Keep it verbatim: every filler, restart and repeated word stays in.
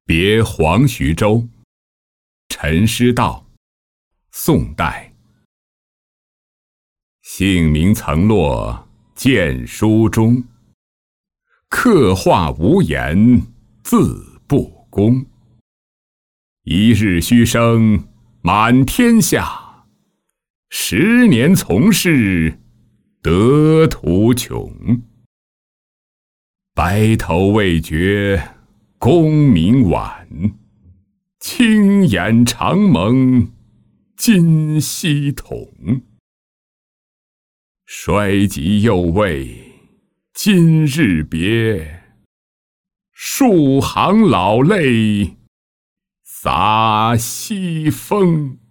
别黄徐州，陈师道，宋代。姓名曾落荐书中，刻画无言字不公。一日须生满天下，十年从事得途穷。白头未觉功名晚，轻眼长蒙今夕统。衰极又为今日别，数行老泪洒西风。